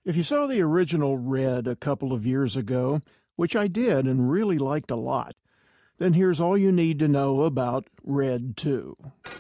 If you saw the original Red a couple of years ago, which I did and really liked a lot, then here's all you need to know about Red 2.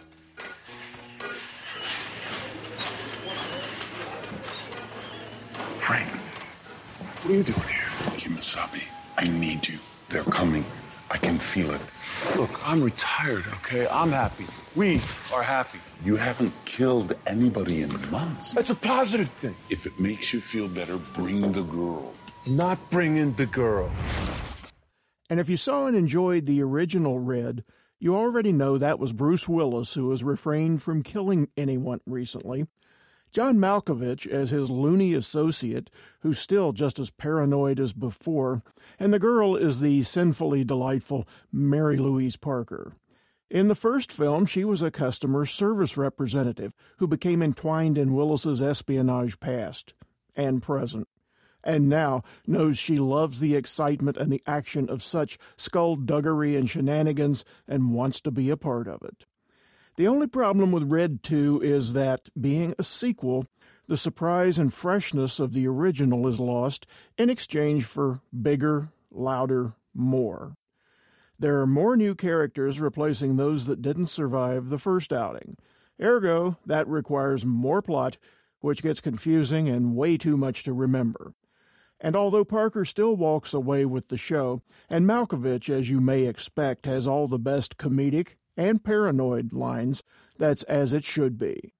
Frank, what are you doing here? Kimasabi, I need you. They're coming. I can feel it. Look, I'm retired, okay? I'm happy. We are happy. You haven't killed anybody in months. That's a positive thing. If it makes you feel better, bring the girl. Not bringing the girl. And if you saw and enjoyed the original Red, you already know that was Bruce Willis, who has refrained from killing anyone recently. John Malkovich as his loony associate, who's still just as paranoid as before, and the girl is the sinfully delightful Mary Louise Parker. In the first film, she was a customer service representative who became entwined in Willis's espionage past and present, and now knows she loves the excitement and the action of such skullduggery and shenanigans and wants to be a part of it. The only problem with Red 2 is that, being a sequel, the surprise and freshness of the original is lost in exchange for bigger, louder, more. There are more new characters replacing those that didn't survive the first outing. Ergo, that requires more plot, which gets confusing and way too much to remember. And although Parker still walks away with the show, and Malkovich, as you may expect, has all the best comedic and paranoid lines, that's as it should be.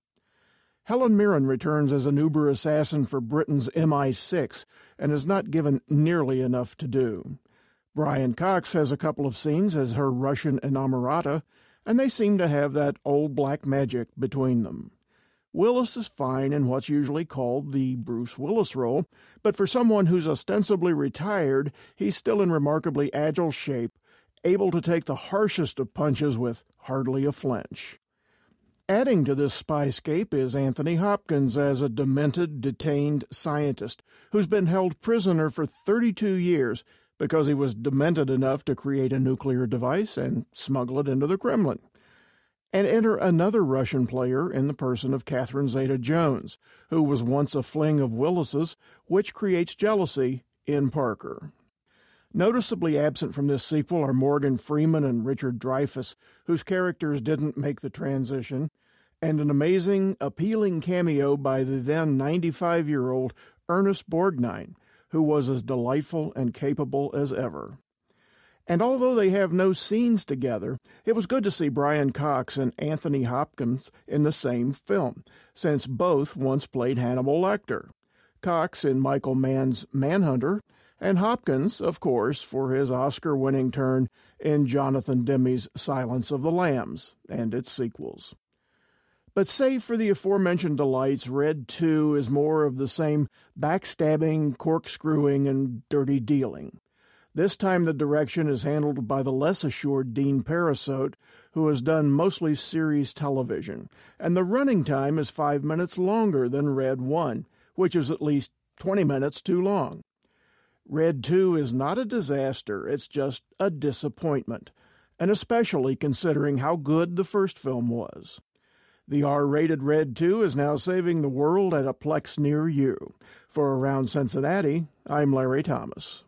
Helen Mirren returns as an Uber assassin for Britain's MI6 and is not given nearly enough to do. Brian Cox has a couple of scenes as her Russian inamorata, and they seem to have that old black magic between them. Willis is fine in what's usually called the Bruce Willis role, but for someone who's ostensibly retired, he's still in remarkably agile shape, able to take the harshest of punches with hardly a flinch. Adding to this spyscape is Anthony Hopkins as a demented, detained scientist who's been held prisoner for 32 years because he was demented enough to create a nuclear device and smuggle it into the Kremlin. And enter another Russian player in the person of Catherine Zeta-Jones, who was once a fling of Willis's, which creates jealousy in Parker. Noticeably absent from this sequel are Morgan Freeman and Richard Dreyfuss, whose characters didn't make the transition, and an amazing, appealing cameo by the then 95-year-old Ernest Borgnine, who was as delightful and capable as ever. And although they have no scenes together, it was good to see Brian Cox and Anthony Hopkins in the same film, since both once played Hannibal Lecter. Cox in Michael Mann's Manhunter, and Hopkins, of course, for his Oscar-winning turn in Jonathan Demme's Silence of the Lambs and its sequels. But save for the aforementioned delights, Red 2 is more of the same backstabbing, corkscrewing, and dirty dealing. This time the direction is handled by the less assured Dean Parasote, who has done mostly series television, and the running time is 5 minutes longer than Red 1, which is at least 20 minutes too long. Red 2 is not a disaster, it's just a disappointment, and especially considering how good the first film was. The R-rated Red 2 is now saving the world at a plex near you. For Around Cincinnati, I'm Larry Thomas.